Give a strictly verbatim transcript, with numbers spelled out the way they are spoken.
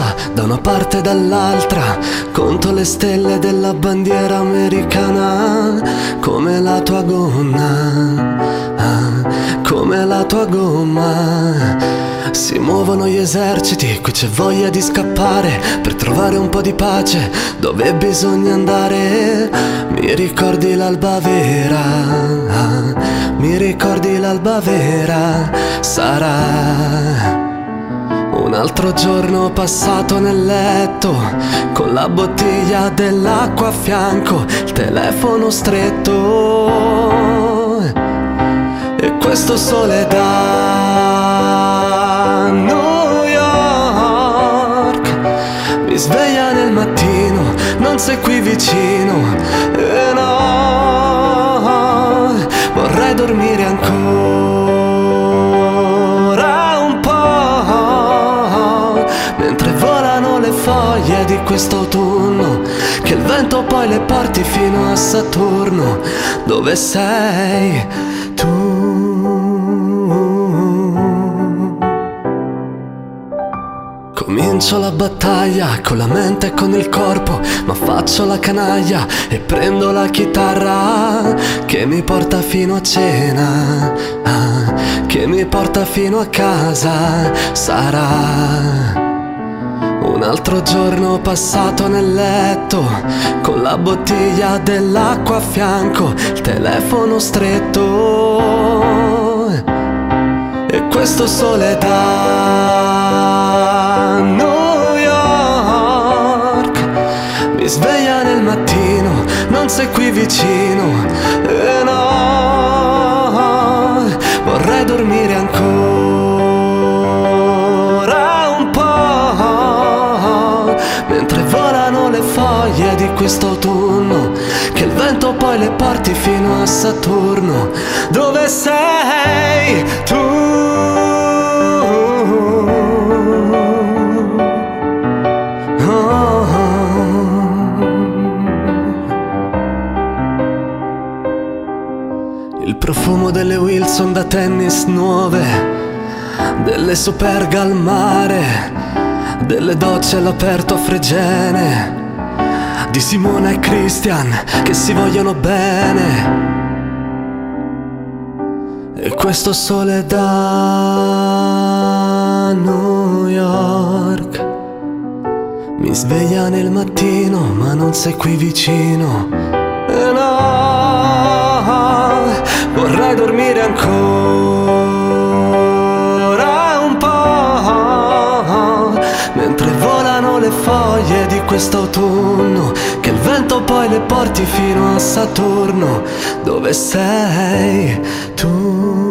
passa da una parte e dall'altra, conto le stelle della bandiera americana, come la tua gonna, ah, come la tua gomma. Si muovono gli eserciti, qui c'è voglia di scappare per trovare un po' di pace dove bisogna andare. Mi ricordi l'alba vera, ah, mi ricordi l'alba vera. Sarà un altro giorno passato nel letto, con la bottiglia dell'acqua a fianco, il telefono stretto e questo sole da New York. Mi sveglia nel mattino, non sei qui vicino, e no, vorrei dormire ancora un po', mentre volano le foglie di quest'autunno, che il vento poi le porti fino a Saturno. Dove sei tu? Comincio la battaglia con la mente e con il corpo, ma faccio la canaglia e prendo la chitarra che mi porta fino a cena, ah, che mi porta fino a casa. Sarà un altro giorno passato nel letto, con la bottiglia dell'acqua a fianco, il telefono stretto e questo sole da New York. Mi sveglia nel mattino, non sei qui vicino, e no, vorrei dormire ancora un po', mentre volano le foglie di quest'autunno, che il vento poi le porti fino a Saturno. Dove sei tu? Il profumo delle Wilson da tennis nuove, delle Superga al mare, delle docce all'aperto a Fregene, di Simona e Christian che si vogliono bene. E questo sole da New York mi sveglia nel mattino, ma non sei qui vicino, e no, vorrei dormire ancora un po', mentre volano le foglie di quest'autunno, che il vento poi le porti fino a Saturno. Dove sei tu?